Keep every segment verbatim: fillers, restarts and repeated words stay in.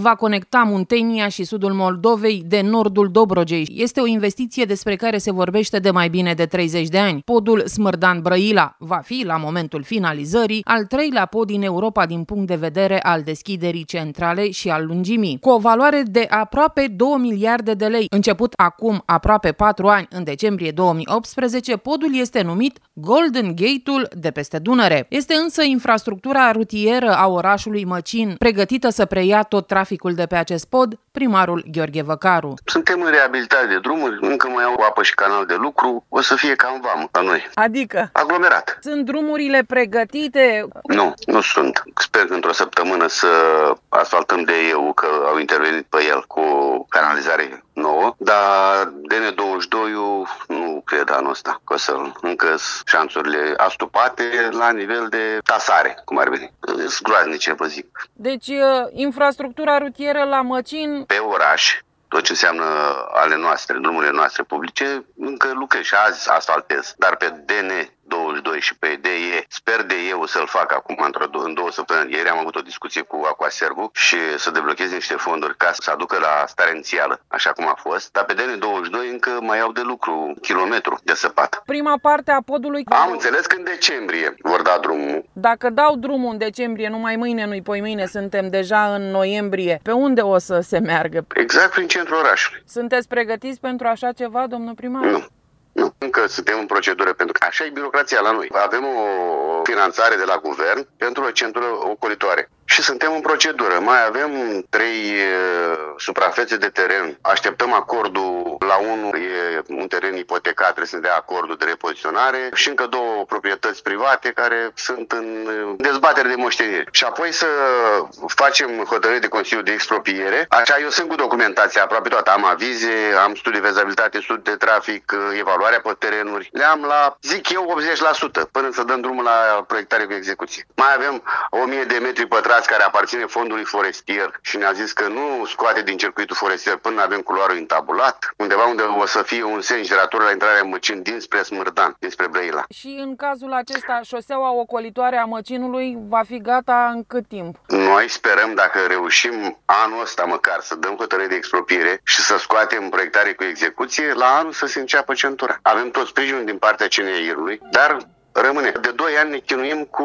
va conecta Muntenia și sudul Moldovei de nordul Dobrogei. Este o investiție despre care se vorbește de mai bine de treizeci de ani. Podul Smârdan-Brăila va fi, la momentul finalizării, al treilea pod din Europa din punct de vedere al deschiderii centrale și al lungimii, cu o valoare de aproape două miliarde de lei. Început acum aproape patru ani, în decembrie două mii optsprezece, podul este numit Golden Gate-ul de peste Dunăre. Este însă infrastructura rutieră a orașului Măcin, pregătită să preia tot traficul de pe acest pod, primarul Gheorghe Văcaru. Suntem în reabilitare de drumuri, încă mai au apă și canal de lucru, o să fie cam vamă la noi. Adică? Aglomerat. Sunt drumurile pregătite? Nu, nu sunt. Sper că într-o săptămână să asfaltăm de eu, că au intervenit pe el cu canalizare nouă, dar D N douăzeci și doi nu cred anul ăsta, că să încă șanțurile astupate la nivel de tasare, cum ar veni. Sunt groaznice, vă zic. Deci, infrastructura rutieră la Măcin... Pe oraș, tot ce înseamnă ale noastre, drumurile noastre publice, încă lucrez și azi asfaltez, dar pe D N douăzeci și doi și pe D E, sper de eu să-l fac acum în două săptămâni. Ieri am avut o discuție cu Aquaservu și să deblochez niște fonduri ca să aducă la stare inițială, așa cum a fost, dar pe D N douăzeci și doi încă mai au de lucru kilometru de săpat. Prima parte a podului... Am înțeles că în decembrie vor da drumul. Dacă dau drumul în decembrie, numai mâine, nu-i poimâine, suntem deja în noiembrie, pe unde o să se meargă? Exact prin centrul orașului. Sunteți pregătiți pentru așa ceva, domnul primar? Nu. Nu, încă suntem în procedură, pentru că așa e birocrația la noi. Avem o finanțare de la guvern pentru o centură ocolitoare și suntem în procedură. Mai avem trei uh, suprafețe de teren. Așteptăm acordul la unul, e un teren ipotecat, trebuie să ne dea acordul de repoziționare și încă două proprietăți private care sunt în dezbatere de moștenire. Și apoi să facem hotărâri de Consiliu de Expropriere. Așa, eu sunt cu documentația aproape toată. Am avize, am studii de fezabilitate, studii de trafic, evaluarea pe terenuri. Le-am la, zic eu, optzeci la sută până să dăm drumul la proiectare cu execuție. Mai avem o mie de metri pătrați care aparține fondului forestier și ne-a zis că nu scoate din circuitul forestier până avem culoarul intabulat, undeva unde o să fie un semn girator la intrarea în Măcin dinspre Smârdan, dinspre Brăila. Și în cazul acesta, șoseaua ocolitoare a Măcinului va fi gata în cât timp? Noi sperăm, dacă reușim anul ăsta măcar să dăm hotărâre de expropriere și să scoatem proiectare cu execuție, la anul să se înceapă centura. Avem tot sprijinul din partea C N I R-ului, dar rămâne. De doi ani ne chinuim cu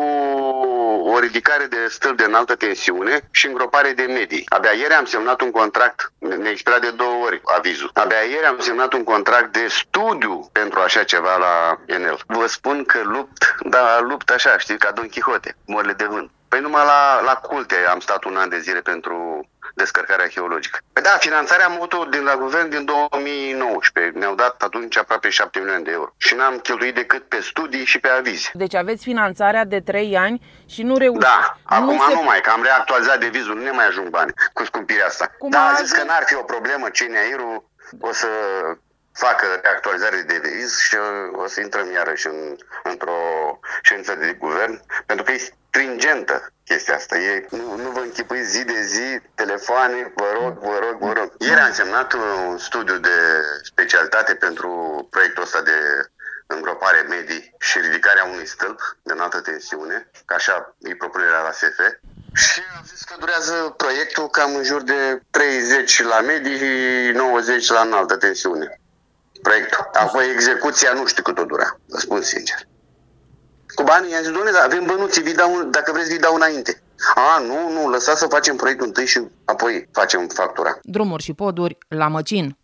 o ridicare de stâlpi de înaltă tensiune și îngropare de medii. Abia ieri am semnat un contract, ne expirat de două ori avizul. Abia ieri am semnat un contract de studiu pentru așa ceva la Enel. Vă spun că lupt, da, lupt așa, știi, ca Don Quixote, morile de vânt. Păi numai la, la Culte am stat un an de zile pentru descărcarea arheologică. Păi da, finanțarea am avut-o din la guvern din două mii nouăsprezece. Ne-au dat atunci aproape șapte milioane de euro. Și n-am cheltuit decât pe studii și pe avize. Deci aveți finanțarea de trei ani și nu reușiți. Da, acum nu, se... nu mai, că am reactualizat devizul, nu ne mai ajung bani cu scumpirea asta. Cum da, a zis azi... că n-ar fi o problemă, C N I R-ul o să facă reactualizare de deviz și o să intrăm iarăși în, într-o ședință de guvern, pentru că e stringentă chestia asta. E, nu, nu vă închipuiți zi de zi, telefoane, vă rog, vă rog, vă rog. Ieri am semnat un studiu de specialitate pentru proiectul ăsta de îngropare medii și ridicarea unui stâlp de înaltă tensiune, că așa e propunerea la S F. Și am zis că durează proiectul cam în jur de treizeci la medii și nouăzeci la înaltă tensiune. Proiectul. Apoi execuția nu știu cât o dura, vă spun sincer. Cu banii i-am zis, doamne, avem bănuții, vi dau, dacă vreți vi dau înainte. A, nu, nu, lăsați să facem proiectul întâi și apoi facem factura. Drumuri și poduri la Măcin.